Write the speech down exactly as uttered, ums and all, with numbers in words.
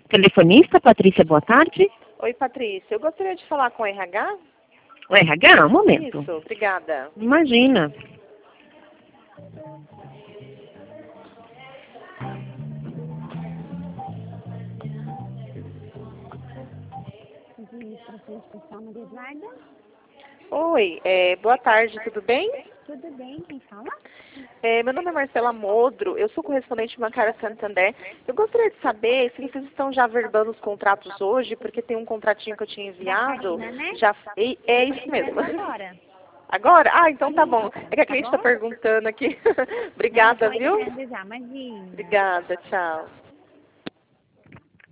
Telefonista, Patrícia, boa tarde. Oi, Patrícia. Eu gostaria de falar com o R H. O R H, um momento. Isso, obrigada. Imagina. Administração Especial Maria Eduarda. Oi, é, boa tarde, tudo bem? Tudo bem, quem fala? É, meu nome é Marcela Modro, eu sou correspondente bancária Santander. Eu gostaria de saber se vocês estão já verbando os contratos hoje, porque tem um contratinho que eu tinha enviado. Da Karina, né? Já, é, é isso mesmo. Agora. Agora? Ah, então tá bom. É que a Tá cliente está bom? perguntando aqui. Obrigada, Não, viu? pode já, imagina. Obrigada, tchau.